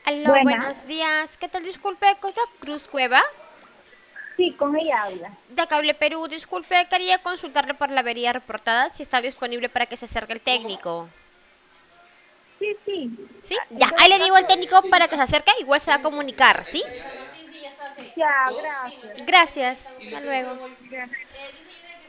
Aló, Buenas, buenos días. ¿Qué tal? Disculpe, ¿cosa Cruz Cueva? sí, con ella habla. De Cable Perú, disculpe, quería consultarle por la avería reportada si está disponible para que se acerque el técnico. Sí, sí. ¿Sí? ¿En Ya, qué ahí lo le puedo digo al hacer? técnico para que se acerque, igual se va a comunicar, ¿sí? Ya, gracias. Gracias. Hasta luego. Gracias.